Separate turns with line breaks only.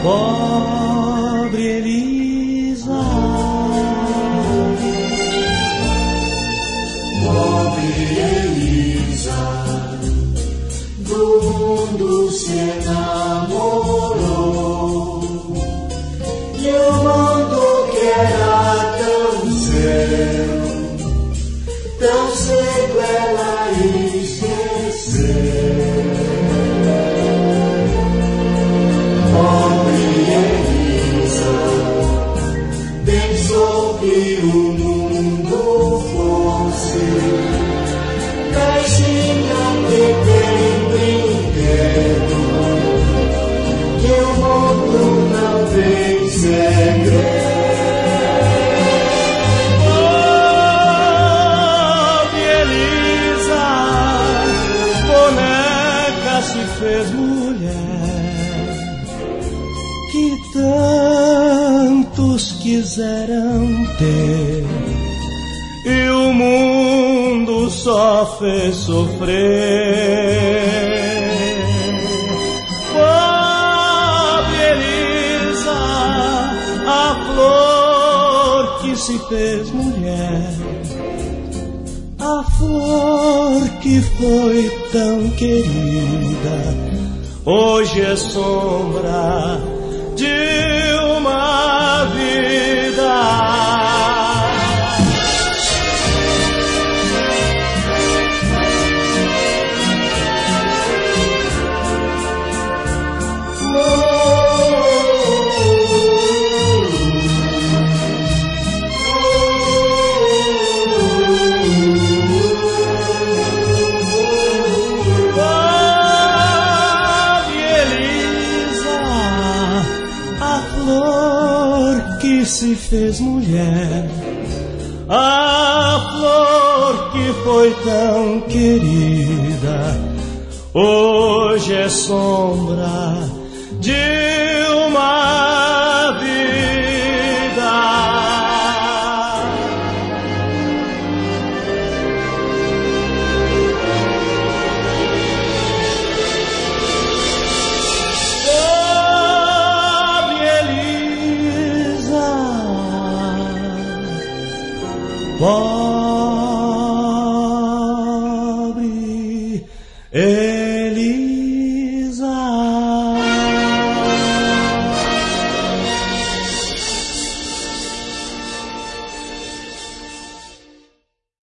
Pobre Elisa,
pobre Elisa, do mundo se enamorou, e o mundo que era tão cedo ela esqueceu. Pobre Elisa, pensou que o mundo fosse caixinha que tem brinquedo, que o mundo não tem segredo.
Se fez mulher que tantos quiseram ter, e o mundo só fez sofrer. Pobre Elisa, a flor que se fez mulher, a flor que foi tão querida, hoje é sombra de uma vida. Se fez mulher, a flor que foi tão querida, hoje é sombra de uma